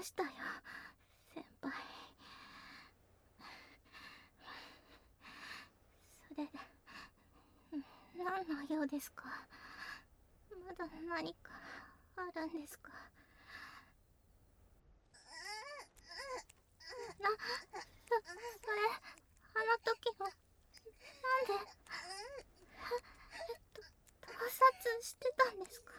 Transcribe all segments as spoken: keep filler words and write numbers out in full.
ましたよ、先輩。それで、何の用ですか？まだ何かあるんですか？な、そ、それ、あの時の、なんで、えっと、盗撮してたんですか？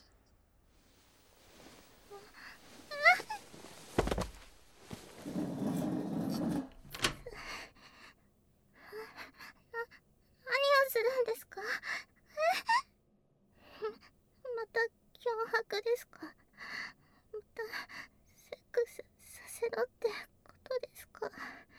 な、何をするんですか？また脅迫ですか？またセックスさせろってことですか？違う。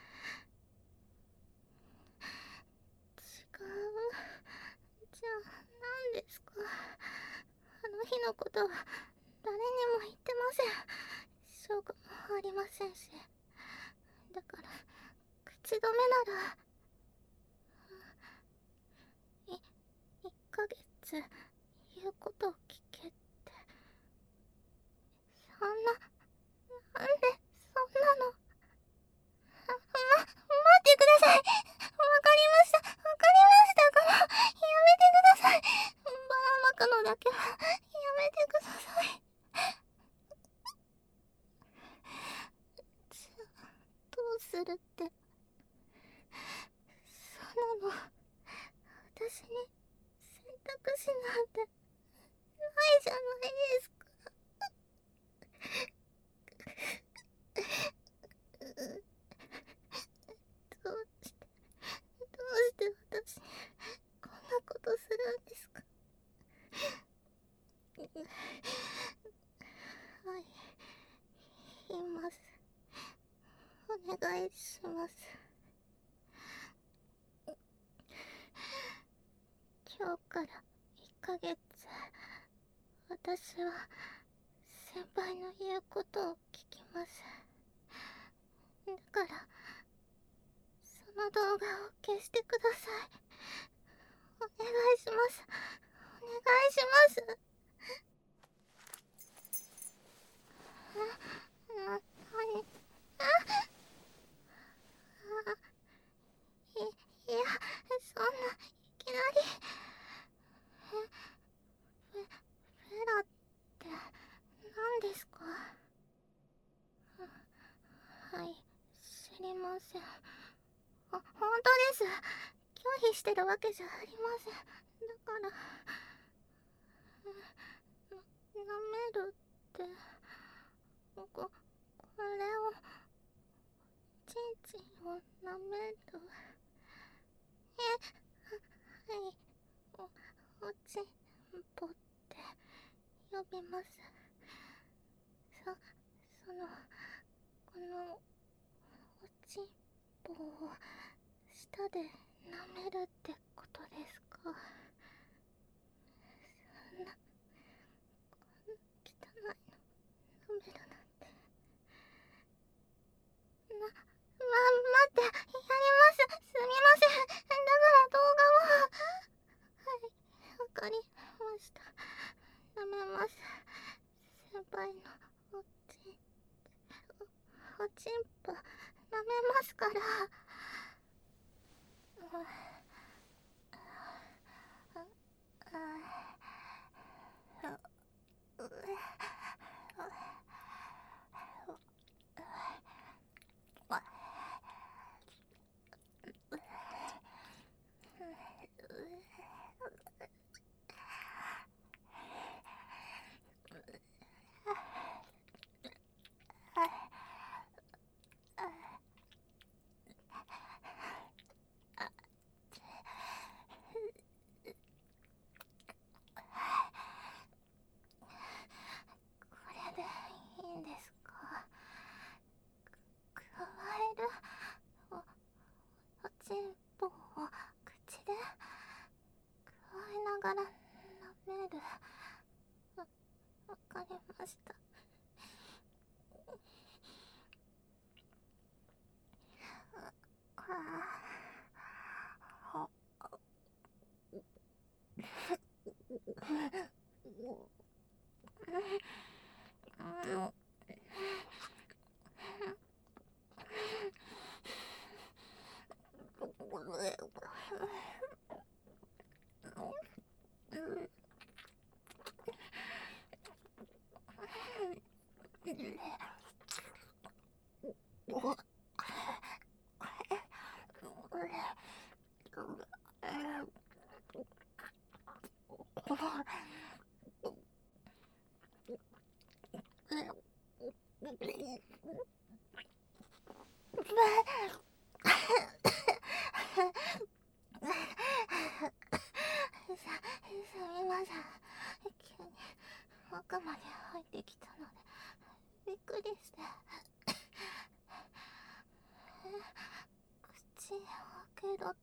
じゃあ何ですか？あの日のことは誰にも言ってません。証拠もありませんし。だから口止めならいいっかげつ言うことを聞けって。そんな、なんでそんなの。ま、待ってください。わかりました。わかりました。この、やめてください。ばらまくのだけは、やめてください。じゃあ、どうするって。そんなの、私に選択肢なんて、ないじゃないですか。どうして、どうして私、こんなことするんですか。はい、言います。お願いします。今日からいっかげつ、私は先輩の言うことを聞きます。だからその動画を消してください。お願いします。お願いします。な、なに、あ、あ、い、いや、そんな、いきなり。フェ、フェラって何ですか？はい、知りません。あ、本当です。拒否してるわけじゃありません。だから、な、舐めるって、こ、これを、ちんちんを舐める。え、はい、お、おちんぽって呼びます。そ、その、この、おちんぽを、舌で舐めるってことですか？そんな、こんな汚いの、舐めるなんて。な、ま、待って、やります。すみません。だから動画を。はい、わかりました。舐めます。先輩のおちん、お、おちんぽ、舐めますから。あ、あ、あ、あ、う、これでいいんですか？く、加える、お、おちんぽを口でくわえながら舐める。わ、わかりました。あ、あ、 みません。急に奥まで入ってきたのでびっくりして。口を開けろって。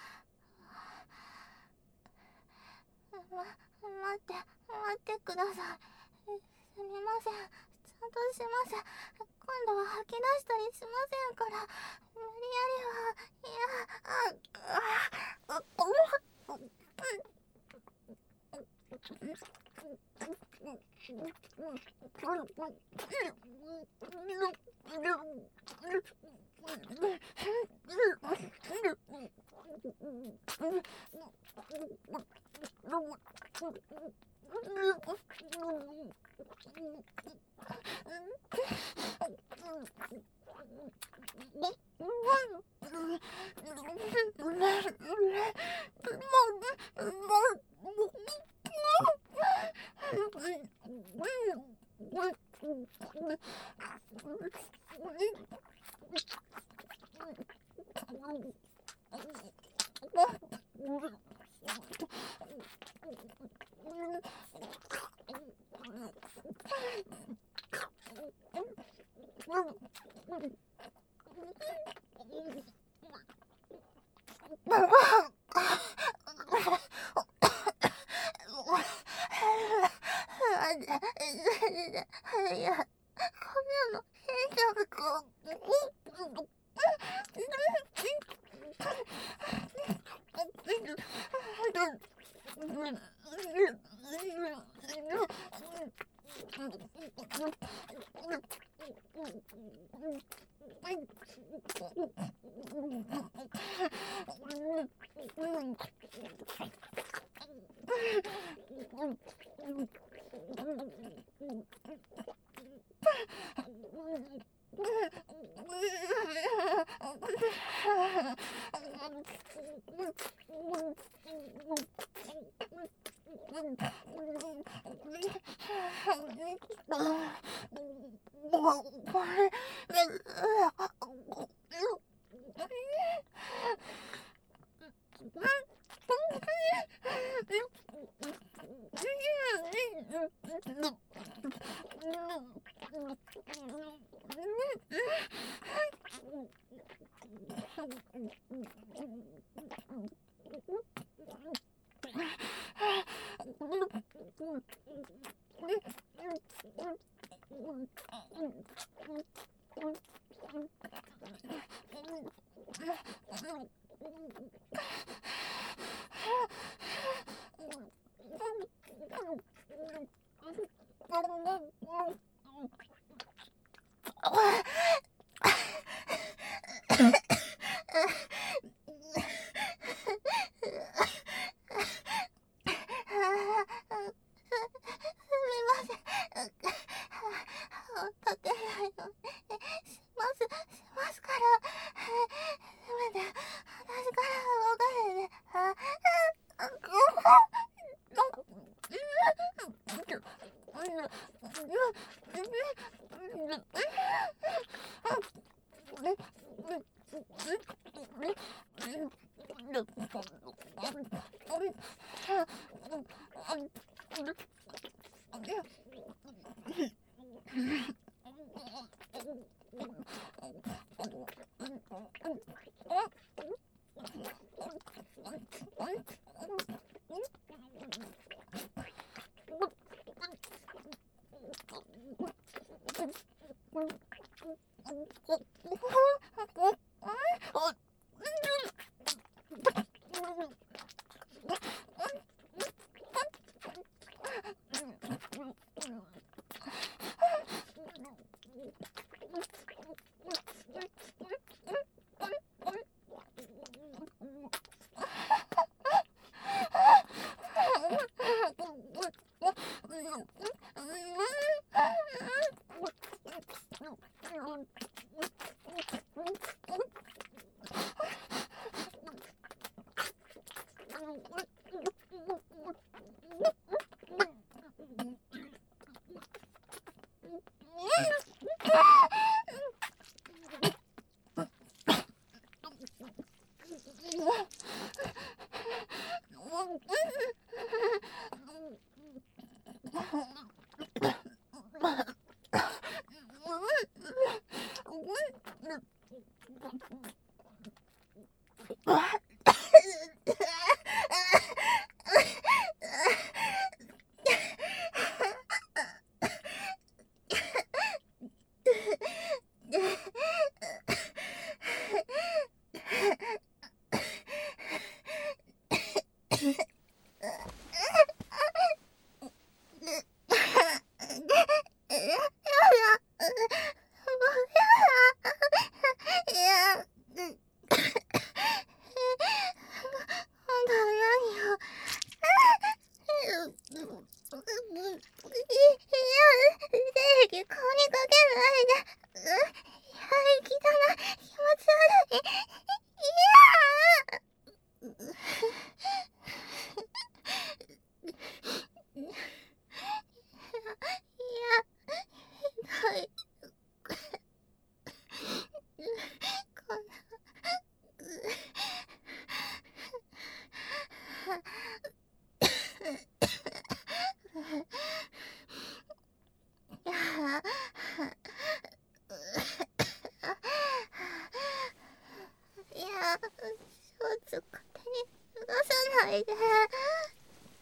ま、待って待ってください。すみません、ちゃんとします。今度は吐き出したりしませんから。無理やりは。いや、あああいや、こんなの変だか。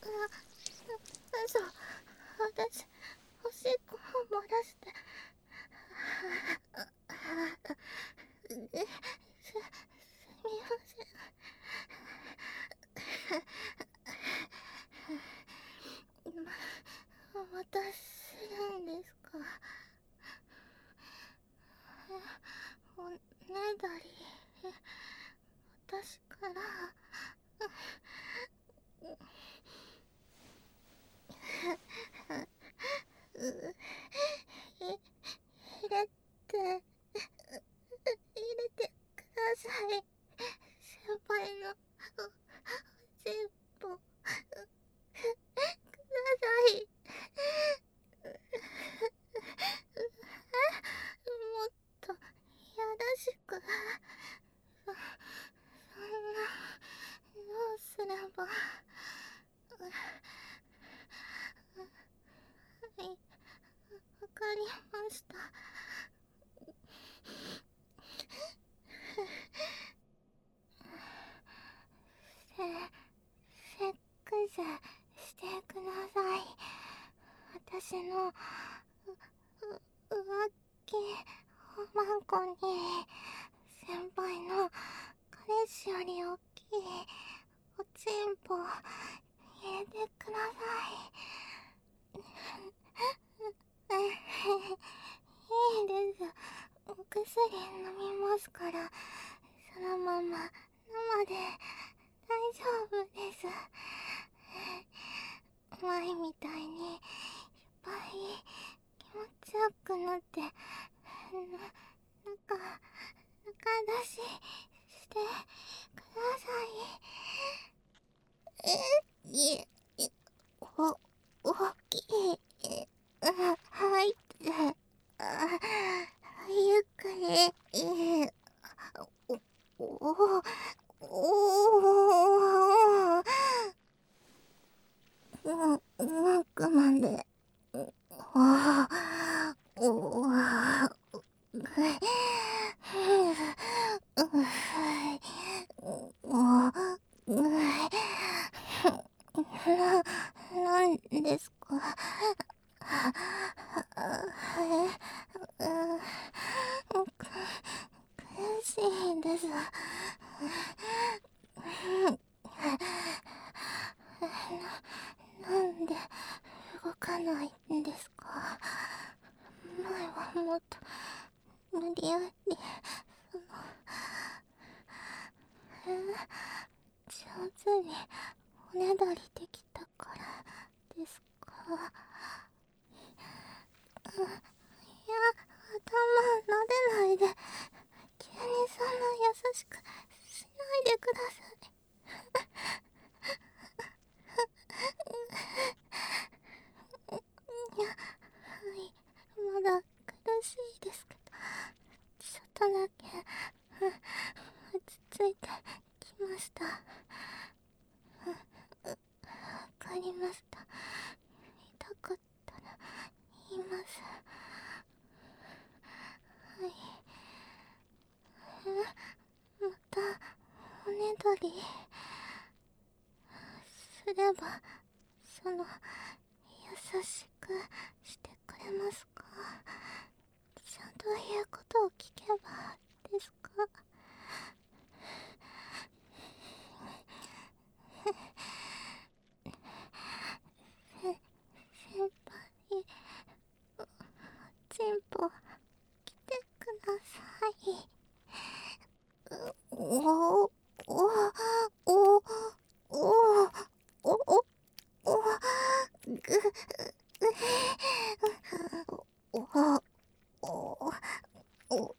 嘘、私、おしっこを漏らして。す、すみません。ま、またするんですか？おねだり、私から、う、い、入れて、入れてください。先輩の、お、おしっぽ、ください。もっと、やらしく、そ、そんな、どうすれば。はい、わかりました。せ、セックスしてください。私の、う、う、浮気おまんこに、先輩の彼氏より大きいおちんぽ入れてください。いいです。お薬飲みますから、そのまま生で大丈夫です。前みたいにいっぱい気持ちよくなって、な、中、中出ししてください。え、いえ、い、お、大きい、え、あ、入って、あ、ゆっくり、え、お、お、お、お、う、奥まで、あ、お、お、な、なんですか？え、う、苦しいです。な、なんで動かないんですか？前はもっと無理やり、その、え、上手におねだりできたからですか？いや、頭撫でないで、急にそんな優しくしないでください。いや、はい、まだ苦しいですけど、ちょっとだけ、うん、落ち着いてきました。わかりました。痛かったら言います。はい。え、またおねだりすれば、その、優しくしてくれますか？ちゃんと言うことを聞けばですか？せ、先輩、お、ちんぽ、来てください。お、お、お、お、お、お、お、お、ぐ、お、お、お、お、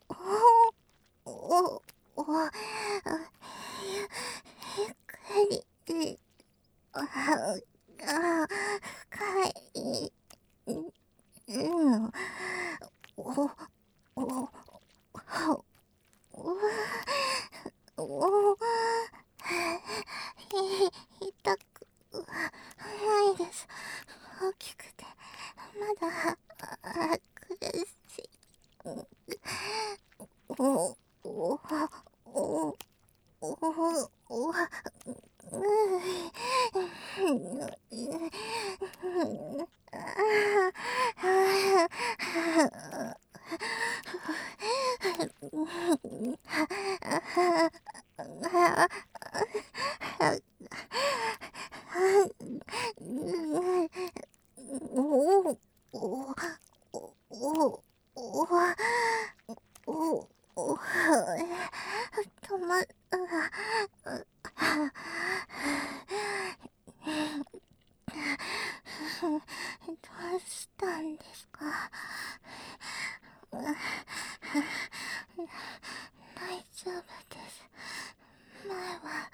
お、お、ゆ、ゆっくり、あ、あ、深い、うん、お、お、お、お、い、痛くないです。大きくて、まだ、あ、苦しい。お、お、お、お、お、お、 したんですか？大丈夫です。前は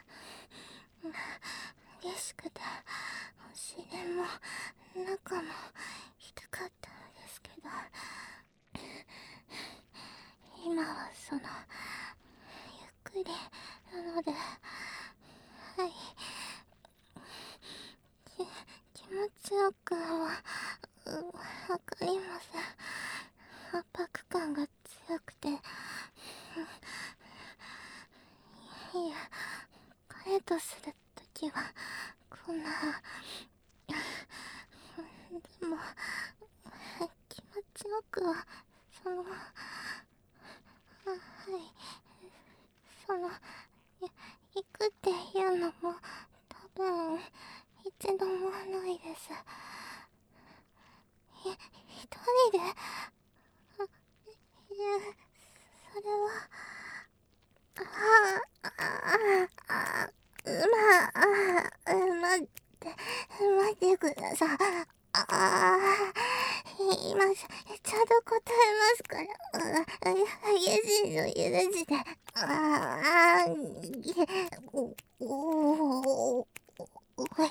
激しくて試練も中もひどかったのですけど、今はそのゆっくりなので、はい、き気持ちよくはうわかりません。圧迫感が強くて、いや彼とするときはこんな、でも気持ちよくはその、はい、そのい行くっていうのも多分一度もないです。い一人で、あ、いや、それは、ああ、ああ、まあ、あ、待って、待ってください。ああ、今、ちゃんと答えますから。あ、激しいの許して。ああ、お、お、お、おい。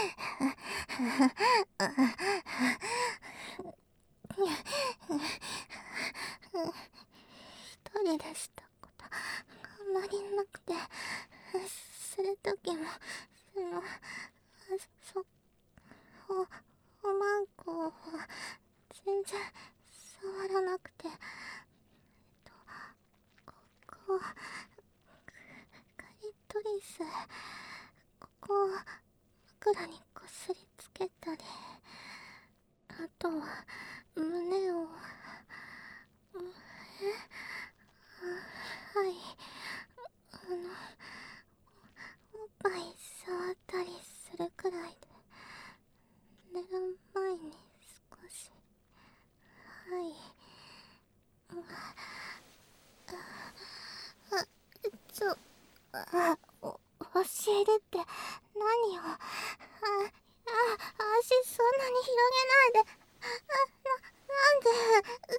一人でしたことあんまりなくて、するときも、その、そ、お、おまんこは全然触らなくて、と、ここ、カリトリス、ここを枕にこすりつけたり、あとは胸を、え、あ、はい、あの、おっぱい触ったりするくらいで、寝る前に少し、はい、あ、ちょ、あ、お、教えるって何を、あ、あ、足そんなに広げないで、あ、な、なんで、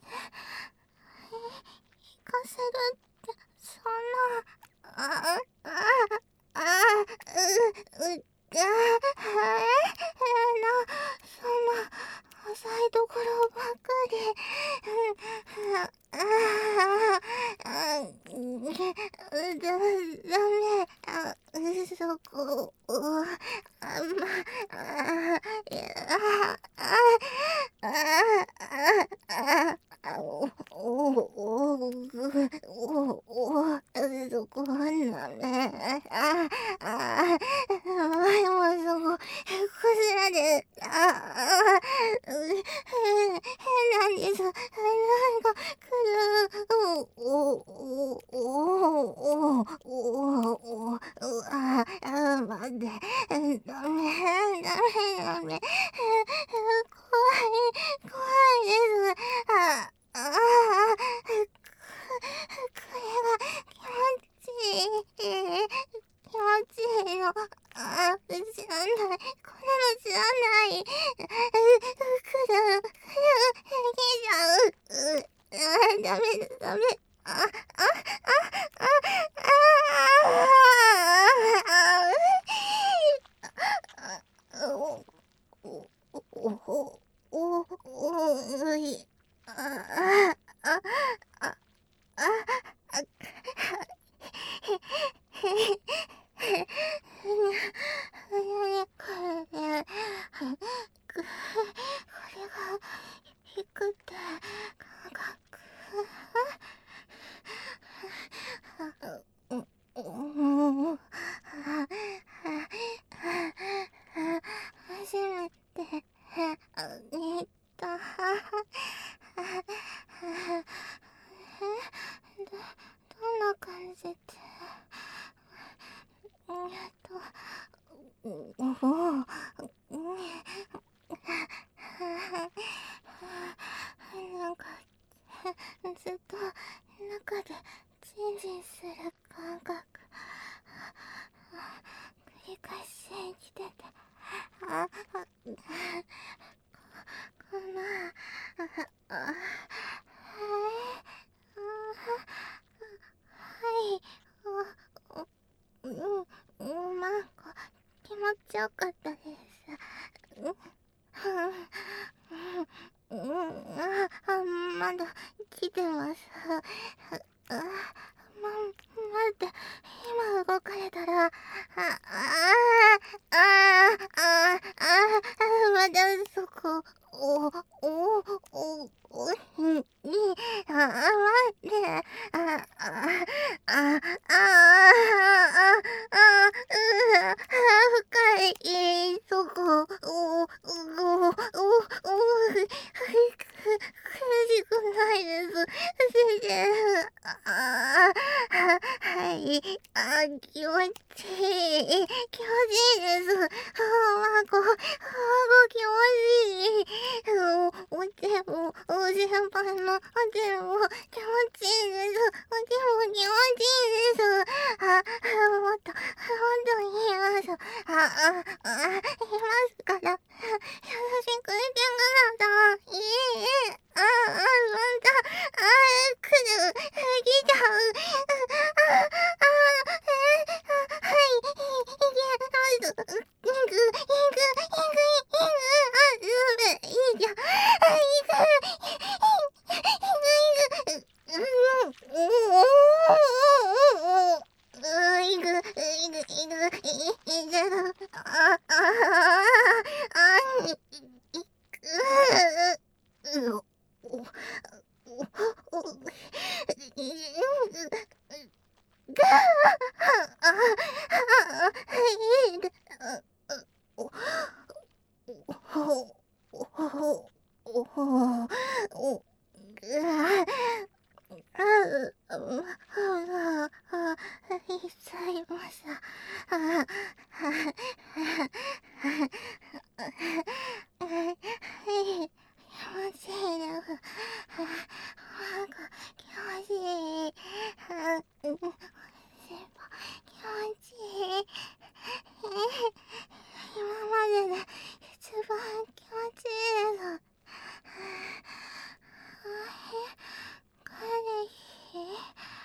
行かせるって、そんな、あ、あ、あ、う、う、あ、え、な、そんな、浅いところばっかり、あ、あ、あ、う、だ、ダメ、あ、そこ、あ、ま、あ、いや、あ、あ、あ、あ、あ、お、お、お、お、お、そこはダメ、あ、あ、前もそこ、こすられ、あ、あ、変なんです。なんか来る。お、お、お、お、お、お、お、あ、あ、待って。ダメ、ダメ、ダメ。怖い、怖いです。あ、あ、これは気持ちいい。気持ちいいの。あ、知らない。こんなの知らない。う、くる、くる、逃げちゃう。う、あ、ダメだ、ダメ。あ、あ、あ、あ、あ、あ、お、お、お、お、お、おい、あ、あ、あ、あ、あ、へ、へ、へ、へ、これね、これが低くて、かく、うん、うん、初めて見た。ど、どんな感じで、えっと、おお、なんかずっと中でジンジンする感覚繰り返し生きてて、あ、あ、 かったです。うん、うん、うん、あ、あ、まだ来てます。あ、ま、待って、今動かれたら、あ、ああ、ああ、ああ、まだそこ、お、お、お、お、に、に、あ、待って、あ、あ、あ、あ、あ、あ、う、深い、そこ、お、お、お、お、苦しくないです。先生、あ、はい、あ、気持ちいい、気持ちいいです。あ、まこ、あ、気持ちいい。お手も、お先輩のお手も気持ちいいです。お手も気持ちいいです。あ、もっと、もっと言います。あ、あ、あ、言いますから、優しくしてください。いいえ、あ、あ、また、あ、来る、来ちゃう。あ、あ、あ、え、あ、はい、いけます。いく、いく、いく、いく、いく、あ、すべ、いいじゃん。あ、いく、いく、いく、いく、うん、おお、おお、おお、いく、いく、いく、いく、いく、あ、あ、あ、い、いく、う、お、お、お、お、が、あ、あ、いく、お、お、お、お、お、お、が、あ、う、あ、あ、あ、言っちゃいました。あ、は、は、はい、気持ちいいです。なんか、気持ちいい。あ、うん、先輩、気持ちいい。今までで一番気持ちいいです。彼氏、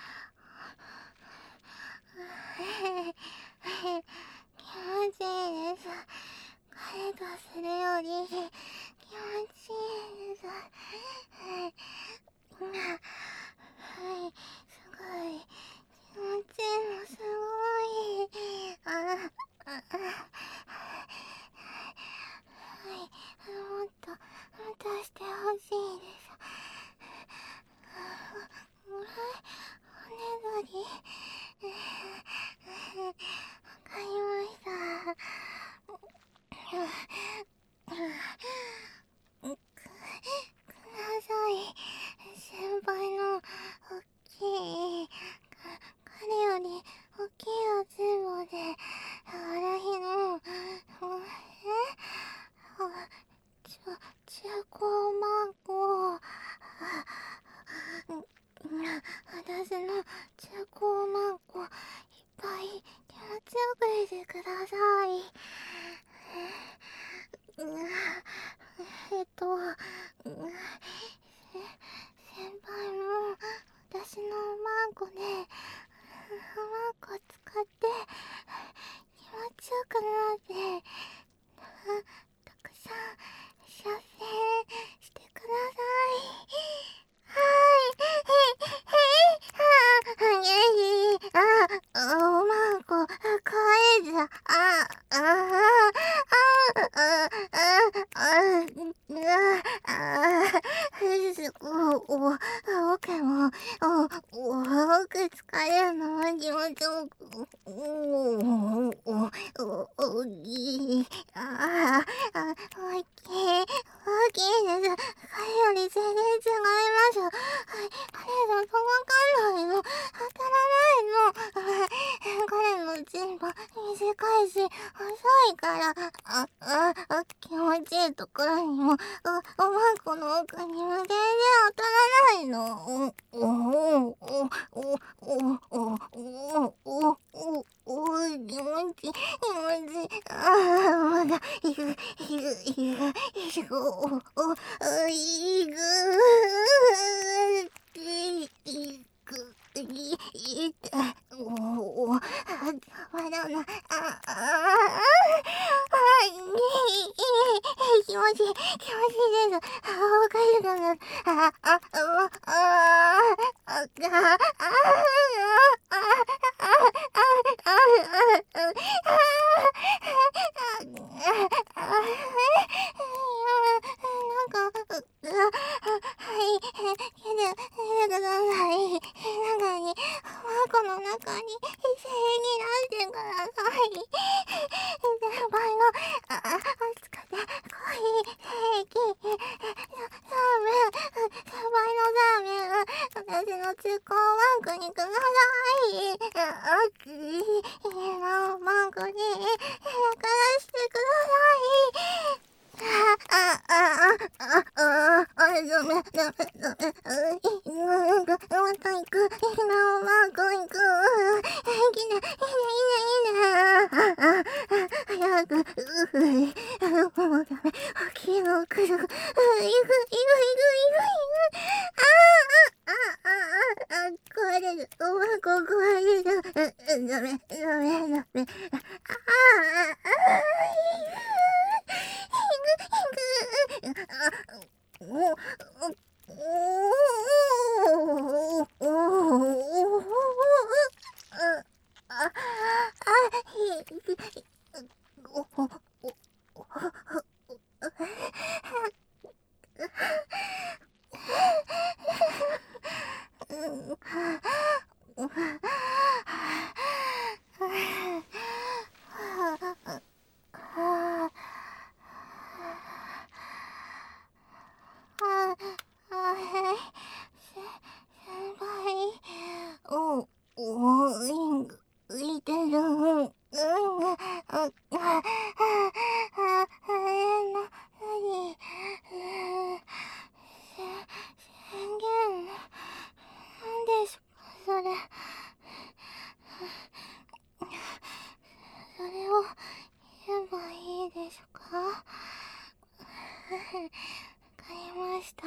気持ちいいです。彼とするより気持ちいいです。はい、はい、すごい気持ちいいの、すごい。あ、あ、はい、もっともっとしてほしいです。もらい骨取り、わかりました。く、ください。先輩のおっきい、か、彼よりおっきいおつぼで、私の、え、あ、ちょ、中高マンゴー、私の中高マンゴー、いっぱい気持ちよくしてください。うん、えっと、うん、先輩も私のマンゴで、マンゴ使って気持ちよくなって、たくさん射精してください。はい、へい、へい、はあ、あ、あ、おまんこ、かわいいじゃん。あ、あ、あ、あ、あ、あ、あ、あ、すごい、お、僕も、お、お、僕疲れるのは気持ちよく、お、お、お、お、おぎ、あ、あ、大きい、大きいです。彼より全然違います。はい、彼のとわかんないの。当たらないの。はい、彼のチンポ短いし、細いから、あ、あ、あ、気持ちいいところにも、お、おまんこの奥にも全然当たらないの。お、お、お、お、お、お、お、お、お、お、気持ちいい、気持ちいい。ああ、まだ、いく、いく、いく、いく、お、お、お、いく、い、いく、い、いた、お、お、あ、まだな、あ、あ、あ、あ、 持ちいい、気持ちいいです。あ、わかるかな。あ、あ、あ、あ、あ、あ、あ、あ、あ、あ、なんか、はい、けど、けど、はい、中に、箱の中に、異性になってください。先輩の、あ、あ、使って、コーヒー、ケーキ、ラーメン、先輩のラーメン、私の中高マンクにください。あ、あ、いいな、マンクに、焼からしてください。あ、あ、あ、あ、あ、あ、あ、ダメ、ダメ、ダメ、なんか、また行く、いいな、マーク行く、いいね、いいね、いいね、いいね、あ、あ、早く、うい、もうダメ、昨日来る、行く、行く、行く、行く、行く、あ、あ、あ、あ、あ、壊れる、マーク壊れる、ダメ、ダメ、ダメ、あ、あ、あ、あ、あ、へい、せ、先輩、お、お、い、浮いてる、うん、あ、あ、あ、あ、あ、え、な、なに、うん、せ、宣言、なんですか、それ、それを言えばいいですか？わかりました。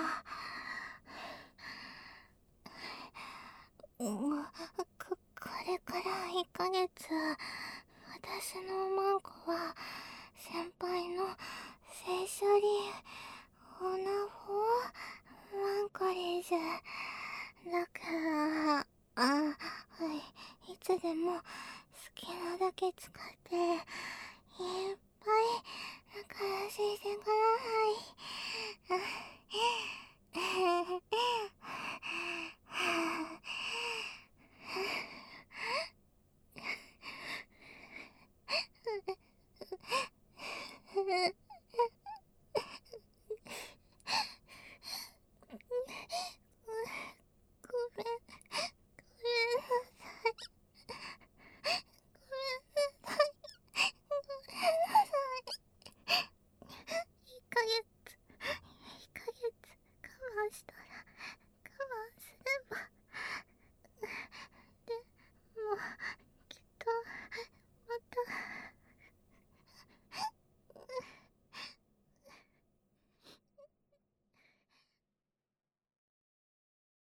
うん、こ、これからいっかげつ、私のマンコは、先輩の聖書リオナフォマンコリズ。だから、あ、はい、いつでも好きなだけ使って